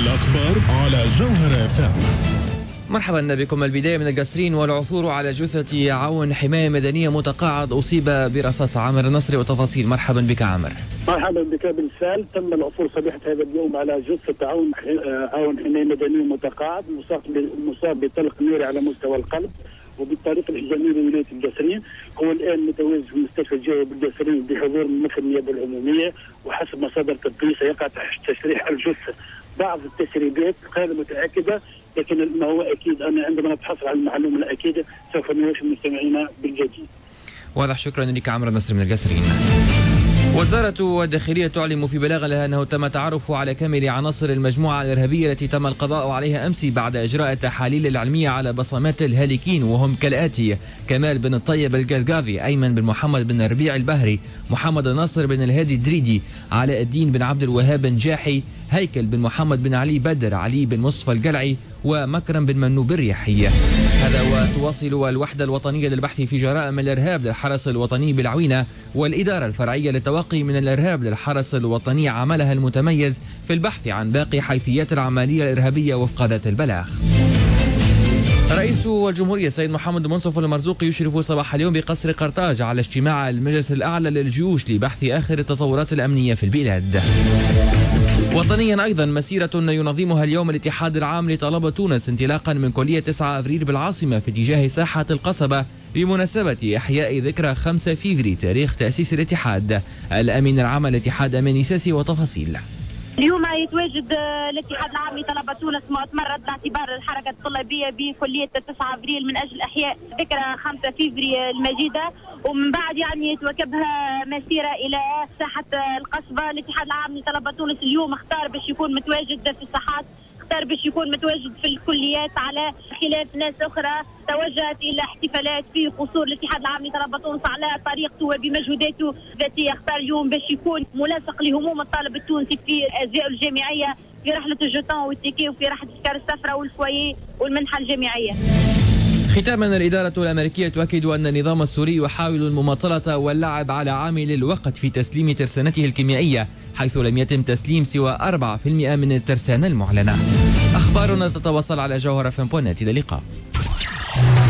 الأخبار على جوهر FM. مرحبا بكم. البداية من القصرين والعثور على جثة عون حماية مدنية متقاعد أصيب برصاص. عامر النصري وتفاصيل. مرحبا بك عامر. مرحبا بك بالفعل. تم العثور صبيحة هذا اليوم على جثة عون حماية مدني متقاعد مصاب بطلق ناري على مستوى القلب وبالطريق الحجامية بولاية القصرين. هو الآن متواجد في مستشفى الجوهري بالقصرين بحضور ممثل النيابة العمومية، وحسب مصادر طبية سيقع تحت تشريح الجثة. بعض التسريبات غير متأكدة، لكن ما هو أكيد أنا عندما نتحصل على المعلومة الأكيدة سوف نوافي مستمعينا بالجديد. واضح. شكرا لك عامر النصري من القصرين. وزارة الداخلية تعلم في بلاغ لها أنه تم التعرف على كامل عناصر المجموعة الإرهابية التي تم القضاء عليها أمس بعد إجراء التحاليل العلمية على بصمات الهالكين، وهم كالآتي: كمال بن الطيب القذقاذي، أيمن بن محمد بن ربيع البهري، محمد ناصر بن الهادي الدريدي، علاء الدين بن عبد الوهاب بن جاحي، هيكل بن محمد بن علي بدر، علي بن مصطفى القلعي، ومكرم بن منوب الرياحي. هذا وتواصل الوحدة الوطنية للبحث في جرائم الإرهاب للحرس الوطني بالعوينة والإدارة الفرعية للتوقي من الإرهاب للحرس الوطني عملها المتميز في البحث عن باقي حيثيات العملية الإرهابية وفق ذات البلاغ. رئيس الجمهورية السيد محمد منصف المرزوقي يشرف صباح اليوم بقصر قرطاج على اجتماع المجلس الأعلى للجيوش لبحث آخر التطورات الأمنية في البلاد. وطنيا أيضا، مسيرة ينظمها اليوم الاتحاد العام لطلبة تونس انطلاقا من كلية 9 أفريل بالعاصمة في اتجاه ساحة القصبة بمناسبة إحياء ذكرى 5 فيفري تاريخ تأسيس الاتحاد. الأمين العام للاتحاد أماني ساسي وتفاصيل. اليوم يتواجد الاتحاد العام لطلبة تونس مؤتمر رد اعتبار الحركة الطلابية بكلية 9 أفريل من أجل إحياء ذكرى 5 فيفري المجيدة، ومن بعد يتواكبها مسيرة إلى ساحة القصبة. الاتحاد العام لطلبة تونس اليوم اختار باش يكون متواجد في الساحات، اختار باش يكون متواجد في الكليات، على خلاف ناس أخرى توجهت إلى احتفالات في قصور الاتحاد العام لطلبة تونس على طريقته وبمجهوداته الذاتية. اختار اليوم باش يكون ملاصق لهموم الطالب التونسي في أزياء الجامعية، في رحلة الجوتان والتيكي، وفي رحلة تذكار السفرة والفوية والمنحة الجامعية. ختاما، الإدارة الأمريكية تؤكد أن النظام السوري يحاول المماطلة واللعب على عامل الوقت في تسليم ترسانته الكيميائية، حيث لم يتم تسليم سوى 4% من الترسانة المعلنة. أخبارنا تتواصل على جوهر FM. إلى اللقاء.